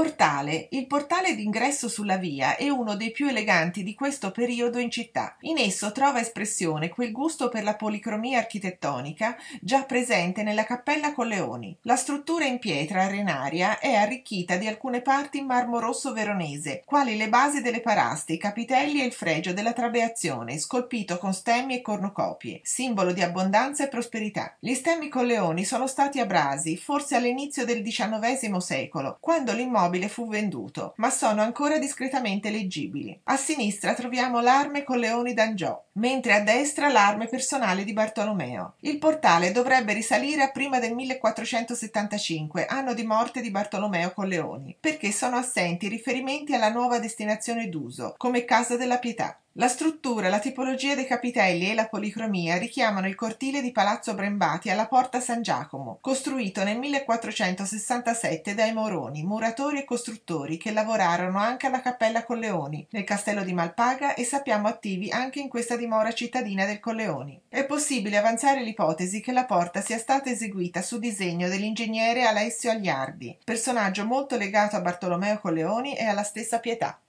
Portale. Il portale d'ingresso sulla via è uno dei più eleganti di questo periodo in città. In esso trova espressione quel gusto per la policromia architettonica già presente nella Cappella Colleoni. La struttura in pietra arenaria è arricchita di alcune parti in marmo rosso veronese, quali le basi delle paraste, i capitelli e il fregio della trabeazione, scolpito con stemmi e cornucopie, simbolo di abbondanza e prosperità. Gli stemmi Colleoni sono stati abrasi, forse all'inizio del XIX secolo, quando l'immobile fu venduto, ma sono ancora discretamente leggibili. A sinistra troviamo l'arme Colleoni d'Angiò, mentre a destra l'arme personale di Bartolomeo. Il portale dovrebbe risalire a prima del 1475, anno di morte di Bartolomeo Colleoni, perché sono assenti riferimenti alla nuova destinazione d'uso, come Casa della Pietà. La struttura, la tipologia dei capitelli e la policromia richiamano il cortile di Palazzo Brembati alla Porta San Giacomo, costruito nel 1467 dai Moroni, muratori e costruttori che lavorarono anche alla Cappella Colleoni, nel castello di Malpaga e sappiamo attivi anche in questa dimora cittadina del Colleoni. È possibile avanzare l'ipotesi che la porta sia stata eseguita su disegno dell'ingegnere Alessio Agliardi, personaggio molto legato a Bartolomeo Colleoni e alla stessa Pietà.